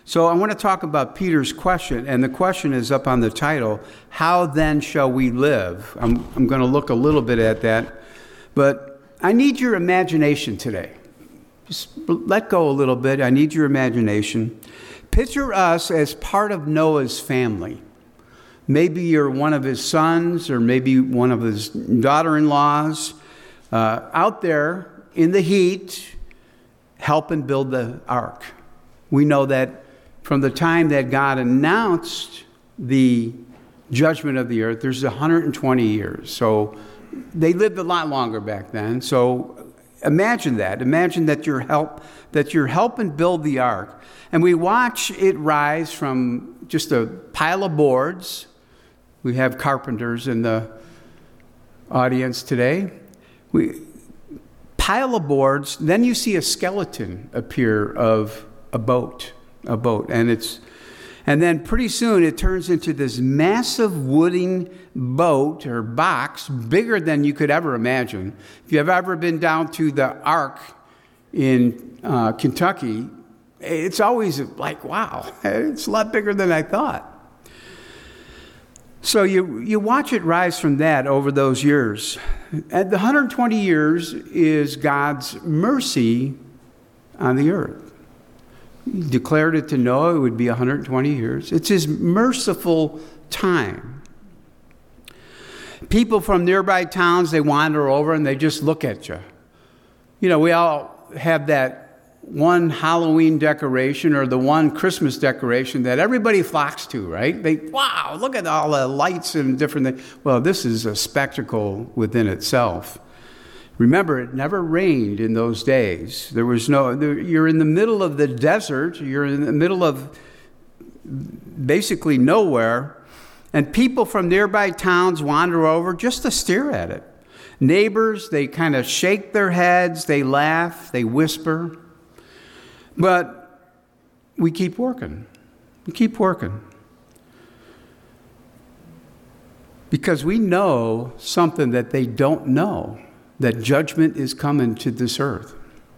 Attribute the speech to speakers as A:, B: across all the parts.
A: So I want to talk about Peter's question, and the question is up on the title, How Then Shall We Live? I'm going to look a little bit at that, but I need your imagination today. Just let go a little bit. I need your imagination. Picture us as part of Noah's family. Maybe you're one of his sons or maybe one of his daughter-in-laws out there in the heat helping build the ark. We know that from the time that God announced the judgment of the earth, there's 120 years. So they lived a lot longer back then. So imagine that. Imagine that you're helping build the ark. And we watch it rise from just a pile of boards. We have carpenters in the audience today. Pile of boards. Then you see a skeleton appear of a boat. And then pretty soon it turns into this massive wooden boat or box, bigger than you could ever imagine. If you've ever been down to the Ark in Kentucky, it's always like, wow, it's a lot bigger than I thought. So you watch it rise from that over those years. And the 120 years is God's mercy on the earth. He declared it to Noah, it would be 120 years. It's his merciful time. People from nearby towns, they wander over and they just look at you. You know, we all have that one Halloween decoration or the one Christmas decoration that everybody flocks to, right? Wow, look at all the lights and different things. Well, this is a spectacle within itself. Remember, it never rained in those days. You're in the middle of the desert. You're in the middle of basically nowhere. And people from nearby towns wander over just to stare at it. Neighbors, they kind of shake their heads. They laugh. They whisper. But we keep working. We keep working. Because we know something that they don't know. That judgment is coming to this earth.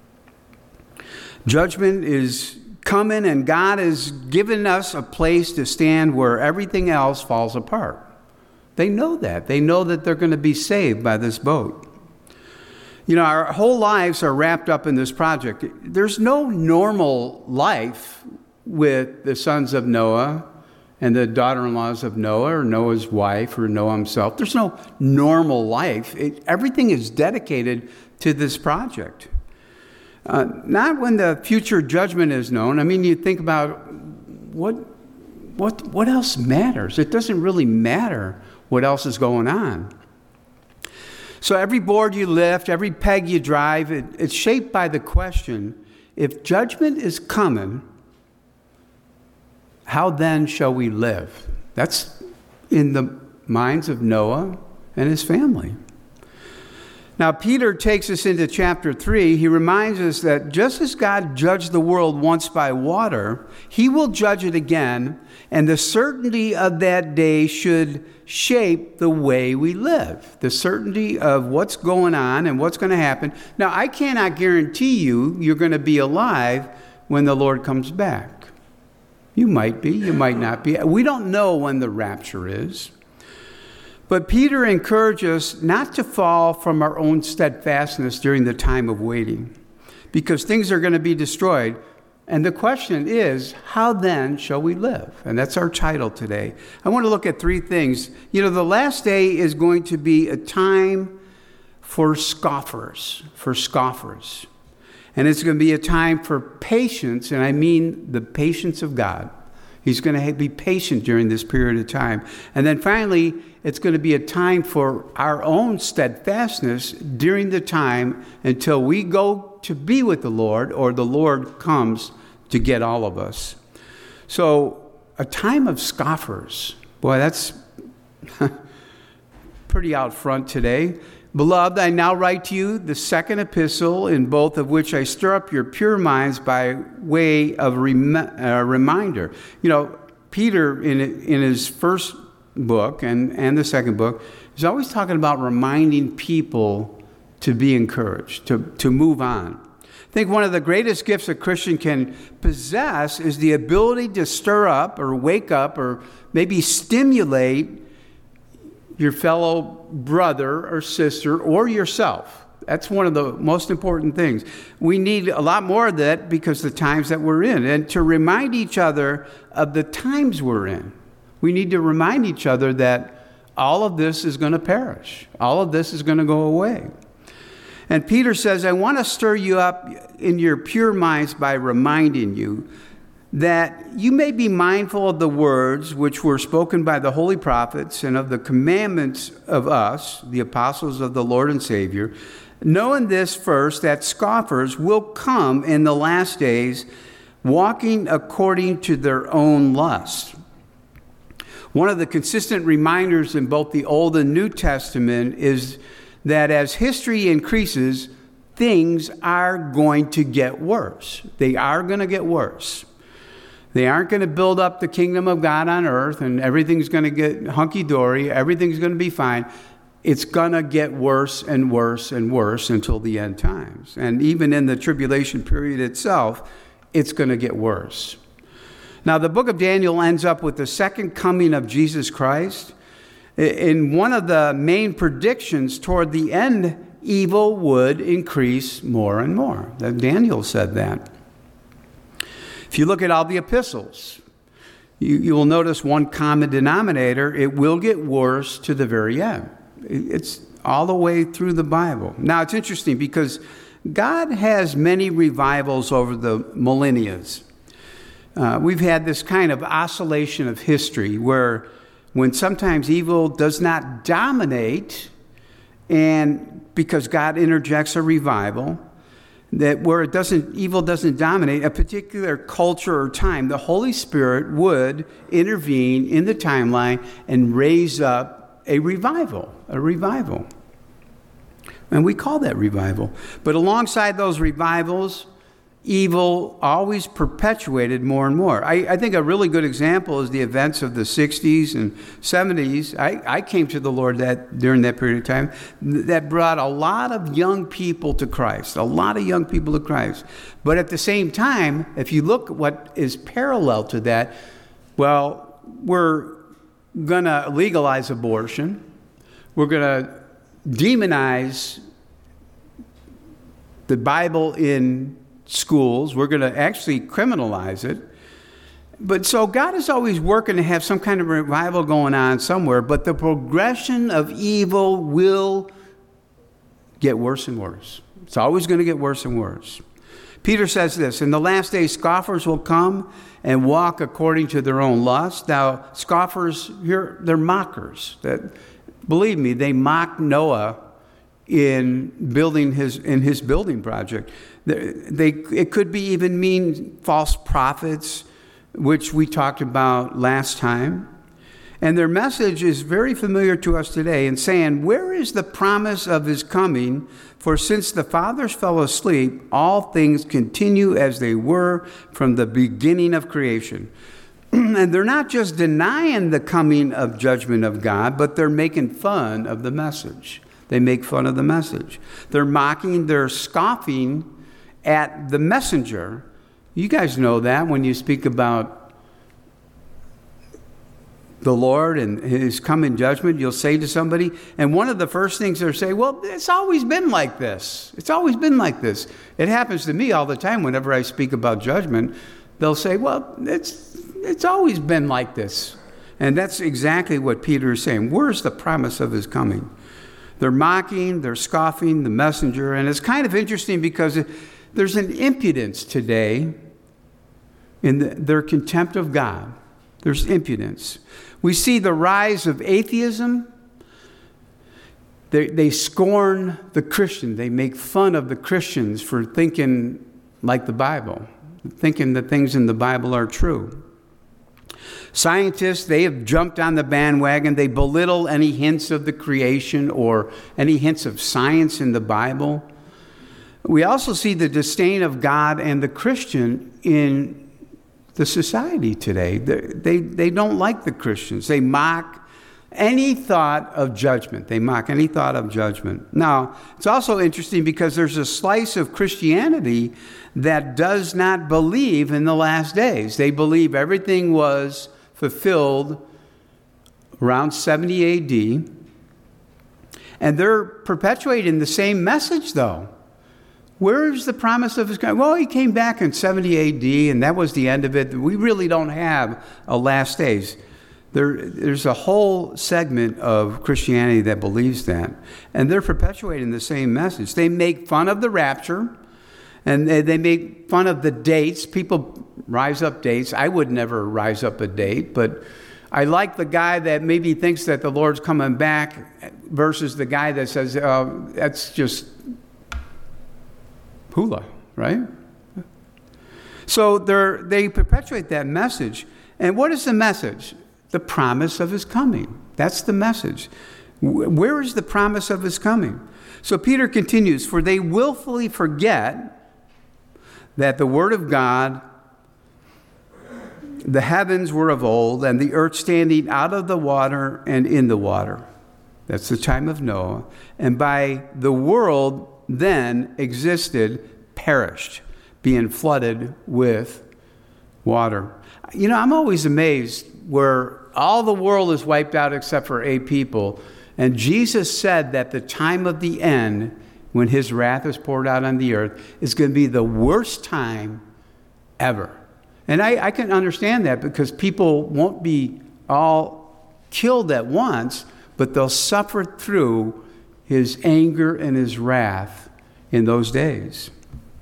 A: Judgment is coming, and God has given us a place to stand where everything else falls apart. They know that. They know that they're going to be saved by this boat. You know, our whole lives are wrapped up in this project. There's no normal life with the sons of Noah and the daughter-in-laws of Noah, or Noah's wife, or Noah himself. There's no normal life. Everything is dedicated to this project. Not when the future judgment is known. I mean, you think about what else matters? It doesn't really matter what else is going on. So every board you lift, every peg you drive, it's shaped by the question, if judgment is coming, how then shall we live? That's in the minds of Noah and his family. Now, Peter takes us into chapter 3. He reminds us that just as God judged the world once by water, he will judge it again, and the certainty of that day should shape the way we live. The certainty of what's going on and what's going to happen. Now, I cannot guarantee you're going to be alive when the Lord comes back. You might be, you might not be. We don't know when the rapture is. But Peter encourages us not to fall from our own steadfastness during the time of waiting, because things are going to be destroyed. And the question is, how then shall we live? And that's our title today. I want to look at three things. You know, the last day is going to be a time for scoffers. And it's going to be a time for patience, and I mean the patience of God. He's going to be patient during this period of time. And then finally, it's going to be a time for our own steadfastness during the time until we go to be with the Lord or the Lord comes to get all of us. So a time of scoffers. Boy, that's pretty out front today. Beloved, I now write to you the second epistle, in both of which I stir up your pure minds by way of reminder. You know, Peter, in his first book and the second book, is always talking about reminding people to be encouraged, to move on. I think one of the greatest gifts a Christian can possess is the ability to stir up or wake up or maybe stimulate your fellow brother or sister or yourself. That's one of the most important things. We need a lot more of that because the times that we're in, and to remind each other of the times we're in. We need to remind each other that all of this is going to perish. All of this is going to go away. And Peter says, I want to stir you up in your pure minds by reminding you that you may be mindful of the words which were spoken by the holy prophets and of the commandments of us, the apostles of the Lord and Savior, knowing this first, that scoffers will come in the last days, walking according to their own lust. One of the consistent reminders in both the Old and New Testament is that as history increases, things are going to get worse. They are going to get worse. They aren't going to build up the kingdom of God on earth and everything's going to get hunky-dory, everything's going to be fine. It's going to get worse and worse and worse until the end times. And even in the tribulation period itself, it's going to get worse. Now, the book of Daniel ends up with the second coming of Jesus Christ. In one of the main predictions toward the end, evil would increase more and more. Daniel said that. If you look at all the epistles, you will notice one common denominator. It will get worse to the very end. It's all the way through the Bible. Now, it's interesting because God has many revivals over the millennia. We've had this kind of oscillation of history where when sometimes evil does not dominate, and because God interjects a revival, that where evil doesn't dominate a particular culture or time, the Holy Spirit would intervene in the timeline and raise up a revival. And we call that revival. But alongside those revivals, evil always perpetuated more and more. I think a really good example is the events of the 60s and 70s. I came to the Lord during that period of time that brought a lot of young people to Christ, But at the same time, if you look at what is parallel to that, well, we're going to legalize abortion. We're going to demonize the Bible in schools. We're going to actually criminalize it. But so God is always working to have some kind of revival going on somewhere, but the progression of evil will get worse and worse. It's always going to get worse and worse. Peter says this, in the last days scoffers will come and walk according to their own lust. Now, scoffers, here, they're mockers. Believe me, they mocked Noah in his building project. It could be even mean false prophets, which we talked about last time. And their message is very familiar to us today in saying, where is the promise of his coming? For since the fathers fell asleep, all things continue as they were from the beginning of creation. And they're not just denying the coming of judgment of God, but they're making fun of the message. They make fun of the message. They're mocking, they're scoffing at the messenger. You guys know that when you speak about the Lord and his coming judgment, you'll say to somebody, and one of the first things they'll say, well, it's always been like this. It's always been like this. It happens to me all the time whenever I speak about judgment. They'll say, well, it's always been like this. And that's exactly what Peter is saying. Where's the promise of his coming? They're mocking, they're scoffing the messenger. And it's kind of interesting because there's an impudence today in their contempt of God. There's impudence. We see the rise of atheism. They scorn the Christian. They make fun of the Christians for thinking like the Bible, thinking that things in the Bible are true. Scientists, they have jumped on the bandwagon. They belittle any hints of the creation or any hints of science in the Bible. We also see the disdain of God and the Christian in the society today. They don't like the Christians. They mock, any thought of judgment. They mock any thought of judgment. Now, it's also interesting because there's a slice of Christianity that does not believe in the last days. They believe everything was fulfilled around 70 AD. And they're perpetuating the same message, though. Where is the promise of his coming? Well, he came back in 70 AD, and that was the end of it. We really don't have a last days. There's a whole segment of Christianity that believes that. And they're perpetuating the same message. They make fun of the rapture, and they make fun of the dates. People rise up dates. I would never rise up a date, but I like the guy that maybe thinks that the Lord's coming back versus the guy that says, that's just hula, right? So they perpetuate that message. And what is the message? The promise of his coming. That's the message. Where is the promise of his coming? So Peter continues, for they willfully forget that the word of God, the heavens were of old, and the earth standing out of the water and in the water. That's the time of Noah. And by the world then existed, perished, being flooded with water. You know, I'm always amazed where all the world is wiped out except for 8 people. And Jesus said that the time of the end, when his wrath is poured out on the earth, is going to be the worst time ever. And I can understand that because people won't be all killed at once, but they'll suffer through his anger and his wrath in those days.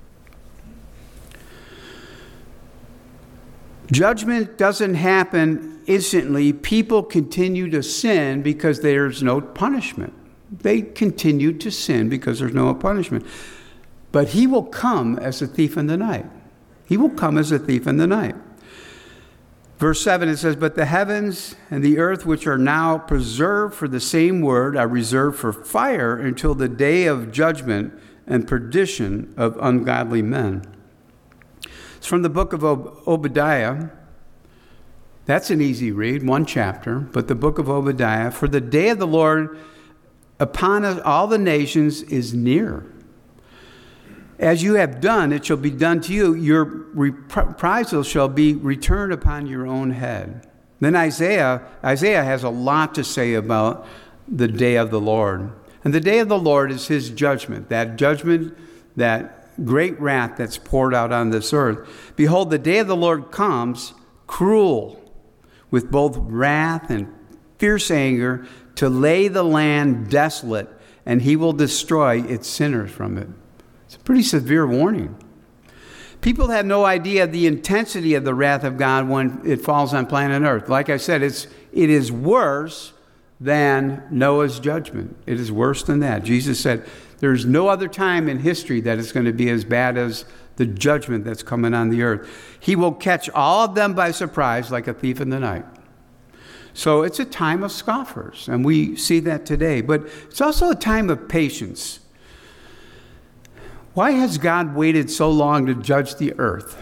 A: Judgment doesn't happen instantly. People continue to sin because there's no punishment. They continue to sin because there's no punishment. But he will come as a thief in the night. He will come as a thief in the night. Verse 7, it says, but the heavens and the earth, which are now preserved for the same word, are reserved for fire until the day of judgment and perdition of ungodly men. It's from the book of Obadiah. That's an easy read, 1 chapter. But the book of Obadiah, for the day of the Lord upon us, all the nations is near. As you have done, it shall be done to you. Your reprisal shall be returned upon your own head. Then Isaiah has a lot to say about the day of the Lord. And the day of the Lord is his judgment, that great wrath that's poured out on this earth. Behold, the day of the Lord comes, cruel, with both wrath and fierce anger, to lay the land desolate, and he will destroy its sinners from it. It's a pretty severe warning. People have no idea the intensity of the wrath of God when it falls on planet Earth. Like I said, it is worse than Noah's judgment. It is worse than that. Jesus said there's no other time in history that it's going to be as bad as the judgment that's coming on the earth. He will catch all of them by surprise like a thief in the night. So it's a time of scoffers, and we see that today. But it's also a time of patience. Why has God waited so long to judge the earth?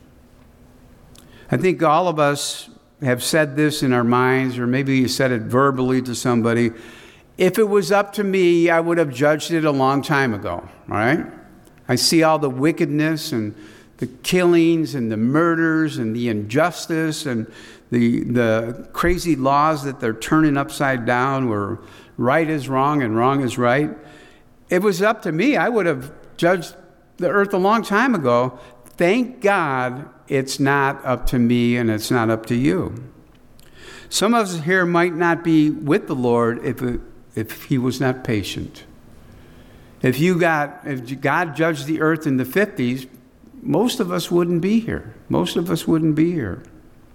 A: I think all of us have said this in our minds, or maybe you said it verbally to somebody. If it was up to me, I would have judged it a long time ago, all right? I see all the wickedness and the killings and the murders and the injustice and the crazy laws that they're turning upside down where right is wrong and wrong is right. If it was up to me, I would have judged the earth a long time ago. Thank God it's not up to me and it's not up to you. Some of us here might not be with the Lord if he was not patient. If God judged the earth in the 50s, most of us wouldn't be here. Most of us wouldn't be here.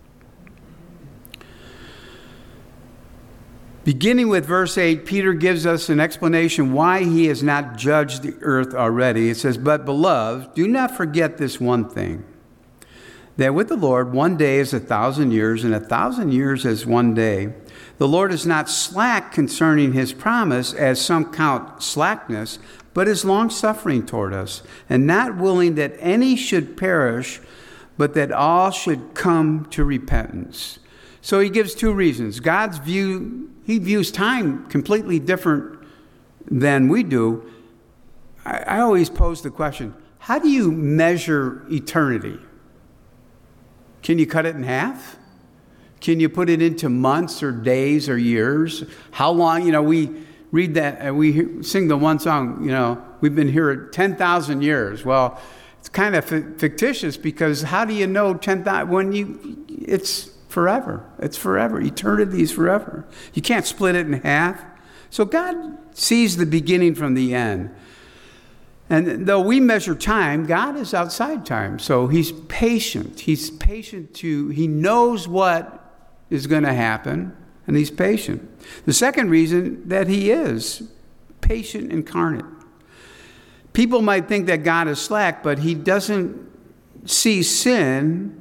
A: Beginning with verse 8, Peter gives us an explanation why he has not judged the earth already. It says, but beloved, do not forget this one thing, that with the Lord 1 day is 1,000 years, and 1,000 years as 1 day. The Lord is not slack concerning his promise, as some count slackness, but is long-suffering toward us, and not willing that any should perish, but that all should come to repentance. So he gives 2 reasons. God's view He views time completely different than we do. I always pose the question, how do you measure eternity? Can you cut it in half? Can you put it into months or days or years? How long? We read that and we sing the one song, we've been here 10,000 years. Well, it's kind of fictitious because how do you know 10,000 it's forever. It's forever. Eternity is forever. You can't split it in half. So God sees the beginning from the end. And though we measure time, God is outside time. So he's patient. He's patient he knows what is going to happen, and he's patient. The second reason that he is patient incarnate. People might think that God is slack, but he doesn't see sin.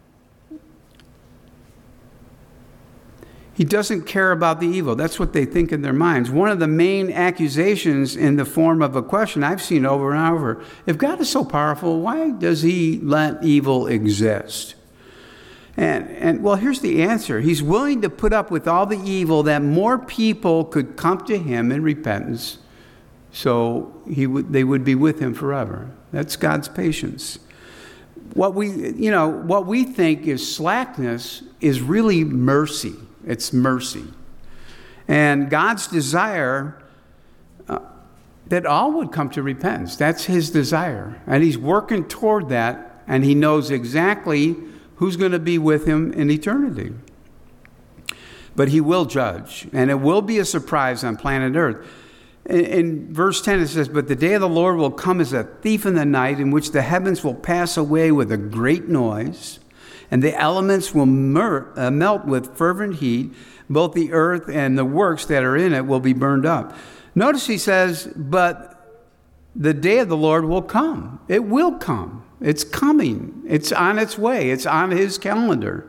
A: He doesn't care about the evil. That's what they think in their minds. One of the main accusations in the form of a question I've seen over and over, if God is so powerful, why does he let evil exist? And well, here's the answer. He's willing to put up with all the evil that more people could come to him in repentance, so they would be with him forever. That's God's patience. What we think is slackness is really mercy. It's mercy. And God's desire that all would come to repentance. That's his desire. And he's working toward that, and he knows exactly who's going to be with him in eternity. But he will judge, and it will be a surprise on planet Earth. In verse 10 it says, "But the day of the Lord will come as a thief in the night, in which the heavens will pass away with a great noise, and the elements will melt with fervent heat. Both the earth and the works that are in it will be burned up." Notice he says, but the day of the Lord will come. It will come. It's coming. It's on its way. It's on his calendar.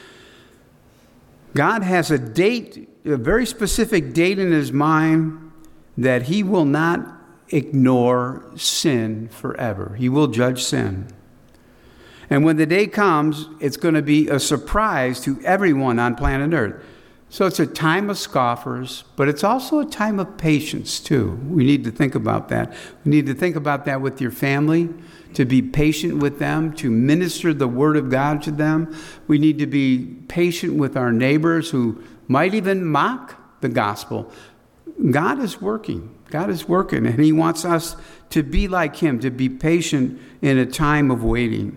A: God has a date, a very specific date in his mind that he will not ignore sin forever. He will judge sin. And when the day comes, it's going to be a surprise to everyone on planet Earth. So it's a time of scoffers, but it's also a time of patience too. We need to think about that. We need to think about that with your family, to be patient with them, to minister the word of God to them. We need to be patient with our neighbors who might even mock the gospel. God is working. God is working, and he wants us to be like him, to be patient in a time of waiting.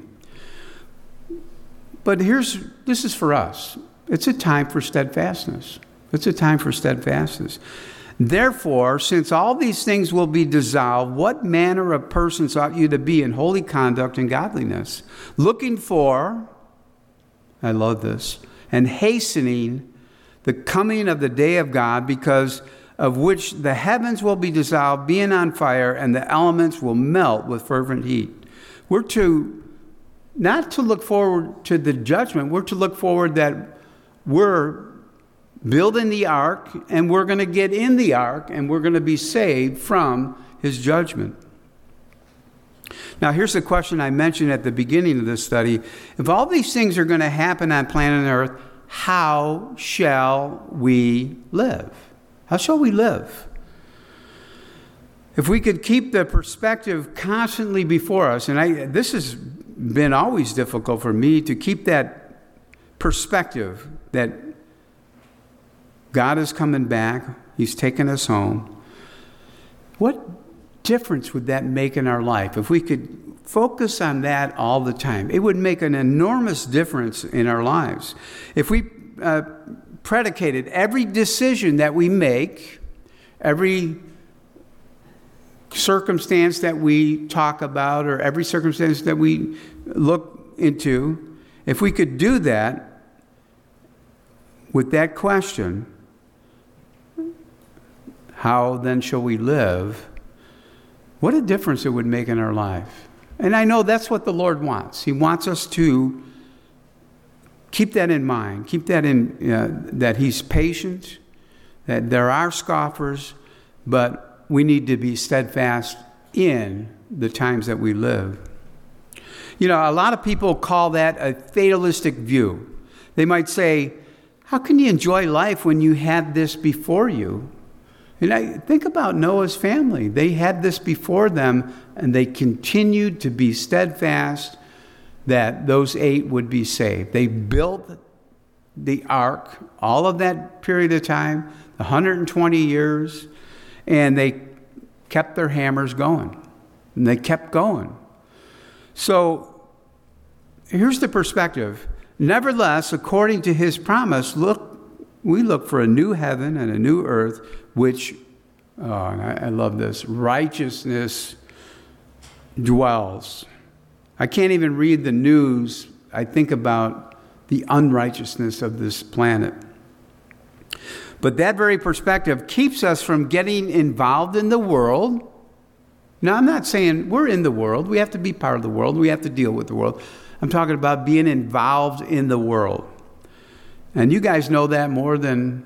A: But this is for us. It's a time for steadfastness. It's a time for steadfastness. Therefore, since all these things will be dissolved, what manner of persons ought you to be in holy conduct and godliness, looking for, I love this, and hastening the coming of the day of God, because of which the heavens will be dissolved, being on fire, and the elements will melt with fervent heat. We're not to look forward to the judgment. We're to look forward that we're building the ark, and we're going to get in the ark, and we're going to be saved from his judgment. Now, here's the question I mentioned at the beginning of this study. If all these things are going to happen on planet Earth, how shall we live? How shall we live? If we could keep the perspective constantly before us, and this has been always difficult for me to keep that perspective that God is coming back, he's taking us home. What difference would that make in our life if we could focus on that all the time? It would make an enormous difference in our lives. If we predicated every decision that we make, every circumstance that we talk about, or every circumstance that we look into, if we could do that with that question, how then shall we live? What a difference it would make in our life. And I know that's what the Lord wants. He wants us to keep that in mind. Keep that that he's patient, that there are scoffers, but we need to be steadfast in the times that we live. A lot of people call that a fatalistic view. They might say, How can you enjoy life when you had this before you? And I think about Noah's family. They had this before them, and they continued to be steadfast that those 8 would be saved. They built the ark, all of that period of time, 120 years, and they kept their hammers going. And they kept going. So here's the perspective. Nevertheless, according to his promise, we look for a new heaven and a new earth, which, and I love this, righteousness dwells. I can't even read the news. I think about the unrighteousness of this planet. But that very perspective keeps us from getting involved in the world. Now, I'm not saying we're in the world. We have to be part of the world. We have to deal with the world. I'm talking about being involved in the world. And you guys know that more than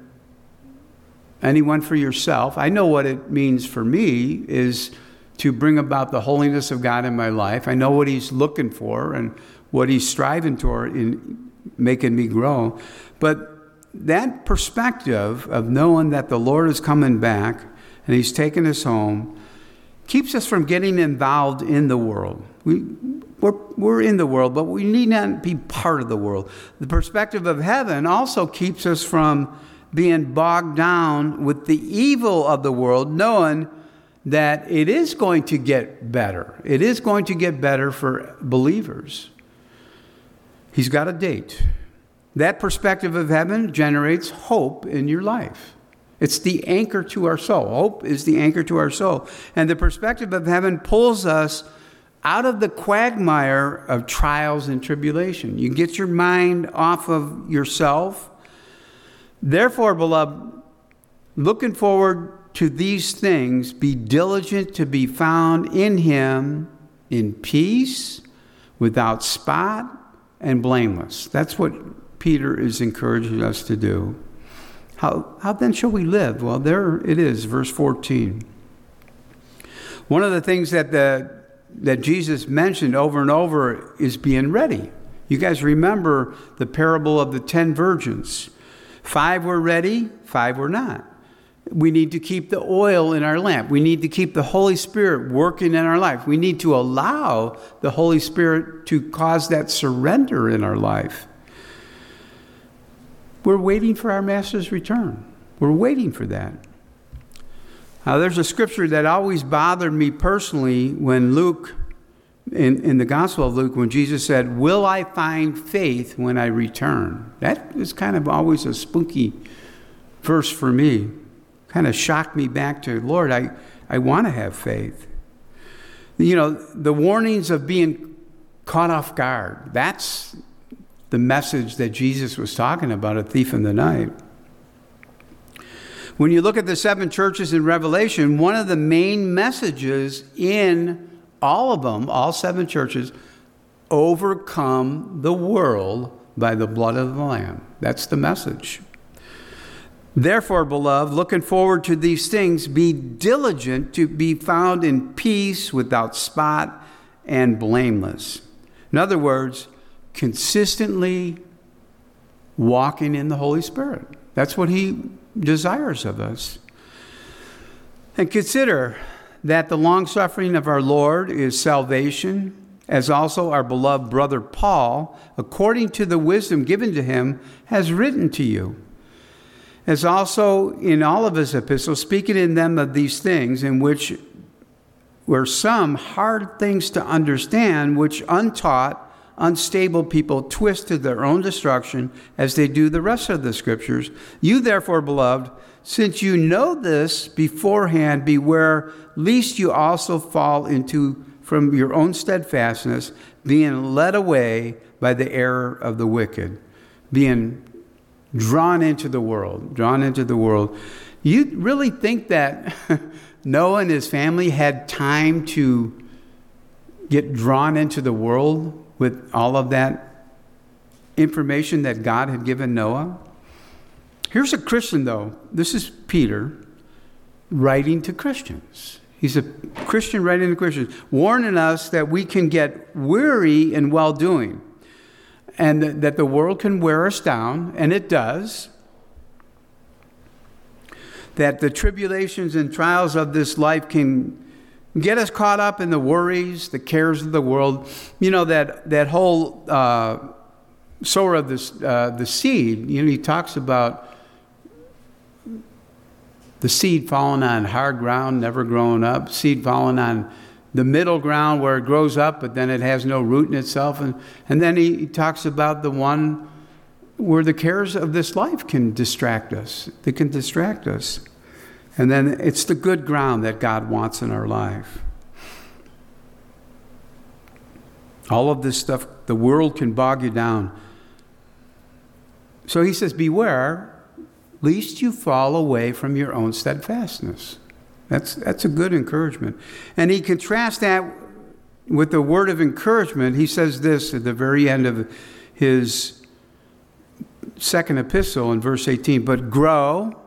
A: anyone for yourself. I know what it means for me is to bring about the holiness of God in my life. I know what he's looking for and what he's striving toward in making me grow. But that perspective of knowing that the Lord is coming back and he's taking us home keeps us from getting involved in the world. We're in the world, but we need not be part of the world. The perspective of heaven also keeps us from being bogged down with the evil of the world, knowing that it is going to get better. It is going to get better for believers. He's got a date. That perspective of heaven generates hope in your life. It's the anchor to our soul. Hope is the anchor to our soul. And the perspective of heaven pulls us out of the quagmire of trials and tribulation. You get your mind off of yourself. Therefore, beloved, looking forward to these things, be diligent to be found in him in peace, without spot, and blameless. That's what Peter is encouraging us to do. How then shall we live? Well, there it is, verse 14. One of the things that Jesus mentioned over and over is being ready. You guys remember the parable of the 10 virgins. 5 were ready, 5 were not. We need to keep the oil in our lamp. We need to keep the Holy Spirit working in our life. We need to allow the Holy Spirit to cause that surrender in our life. We're waiting for our Master's return. We're waiting for that. Now, there's a scripture that always bothered me personally when Luke, in the Gospel of Luke, when Jesus said, "Will I find faith when I return?" That is kind of always a spooky verse for me. Kind of shocked me back to, Lord, I want to have faith. You know, the warnings of being caught off guard, that's the message that Jesus was talking about, a thief in the night. When you look at the 7 churches in Revelation, one of the main messages in all of them, all 7 churches, overcome the world by the blood of the Lamb. That's the message. Therefore, beloved, looking forward to these things, be diligent to be found in peace, without spot, and blameless. In other words, consistently walking in the Holy Spirit. That's what he desires of us. And consider that the long-suffering of our Lord is salvation, as also our beloved brother Paul, according to the wisdom given to him, has written to you. As also in all of his epistles, speaking in them of these things, in which were some hard things to understand, which untaught, unstable people twist to their own destruction, as they do the rest of the scriptures. You therefore, beloved, since you know this beforehand, beware lest you also fall into from your own steadfastness, being led away by the error of the wicked, being drawn into the world. You really think that Noah and his family had time to get drawn into the world with all of that information that God had given Noah? Here's a Christian, though. This is Peter writing to Christians. He's a Christian writing to Christians, warning us that we can get weary in well-doing, and that the world can wear us down, and it does. that the tribulations and trials of this life can get us caught up in the worries, the cares of the world. You know, that whole sower of the seed, you know, he talks about the seed falling on hard ground, never growing up, seed falling on the middle ground where it grows up, but then it has no root in itself. And then he talks about the one where the cares of this life can distract us. They can distract us. And then it's the good ground that God wants in our life. All of this stuff, the world can bog you down. So he says, beware, lest you fall away from your own steadfastness. That's a good encouragement. And he contrasts that with the word of encouragement. He says this at the very end of his second epistle in verse 18, but grow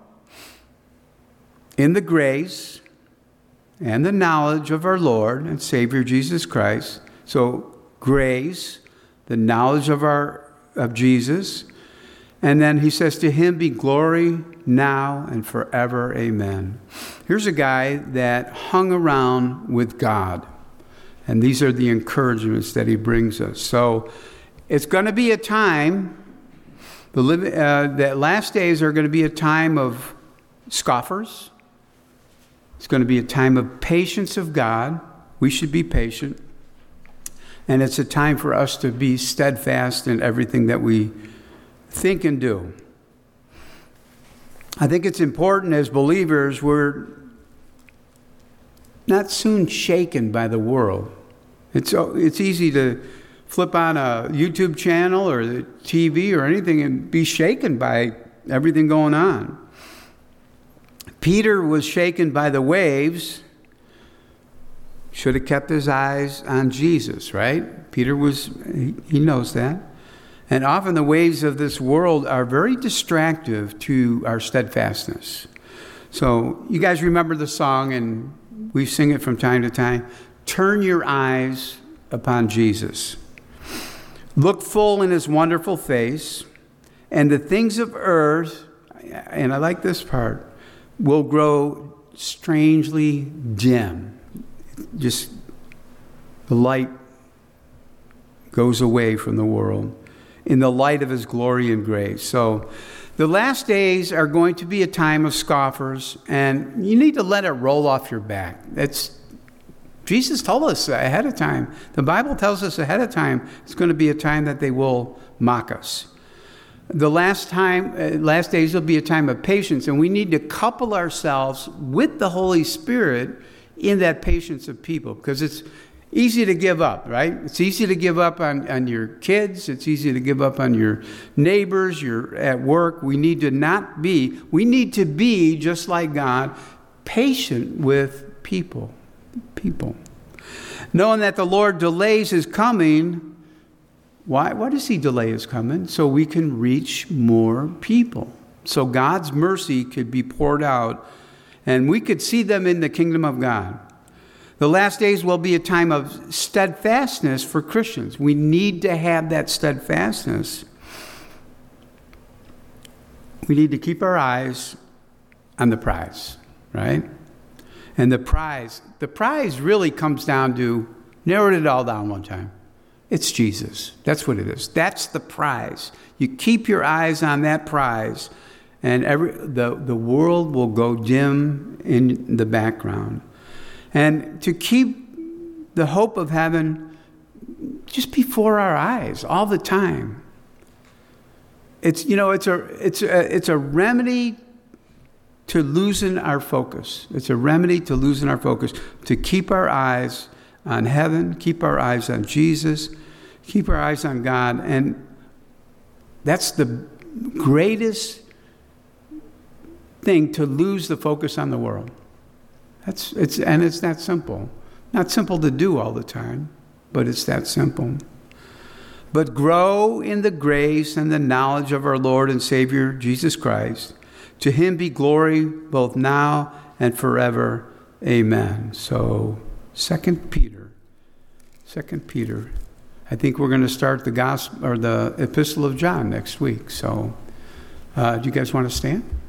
A: in the grace and the knowledge of our Lord and Savior Jesus Christ. So grace, the knowledge of Jesus. And then he says, to him be glory now and forever. Amen. Here's a guy that hung around with God. And these are the encouragements that he brings us. So it's going to be a time, that last days are going to be a time of scoffers. It's going to be a time of patience of God. We should be patient. And it's a time for us to be steadfast in everything that we think and do. I think it's important as believers, we're not soon shaken by the world. It's easy to flip on a YouTube channel or the TV or anything and be shaken by everything going on. Peter was shaken by the waves. Should have kept his eyes on Jesus, right? Peter he knows that. And often the waves of this world are very distractive to our steadfastness. So you guys remember the song, and we sing it from time to time. Turn your eyes upon Jesus. Look full in his wonderful face, and the things of earth, and I like this part, will grow strangely dim. Just the light goes away from the world in the light of his glory and grace. So the last days are going to be a time of scoffers, and you need to let it roll off your back. Jesus told us ahead of time. The Bible tells us ahead of time it's going to be a time that they will mock us. The last days will be a time of patience, and we need to couple ourselves with the Holy Spirit in that patience of people, because it's easy to give up, right? It's easy to give up on your kids. It's easy to give up on your neighbors. You're at work. We need to be just like God, patient with people. Knowing that the Lord delays his coming. Why does he delay his coming? So we can reach more people. So God's mercy could be poured out, and we could see them in the kingdom of God. The last days will be a time of steadfastness for Christians. We need to have that steadfastness. We need to keep our eyes on the prize, right? And the prize really comes down to, narrowed it all down one time. It's Jesus. That's what it is. That's the prize. You keep your eyes on that prize, and the world will go dim in the background. And to keep the hope of heaven just before our eyes all the time. It's a remedy to loosen our focus. It's a remedy to loosen our focus, to keep our eyes on heaven, keep our eyes on Jesus, keep our eyes on God. And that's the greatest thing, to lose the focus on the world. It's that simple. Not simple to do all the time, but it's that simple. But grow in the grace and the knowledge of our Lord and Savior, Jesus Christ. To him be glory both now and forever. Amen. So 2 Peter. I think we're going to start the gospel or the Epistle of John next week. So do you guys want to stand?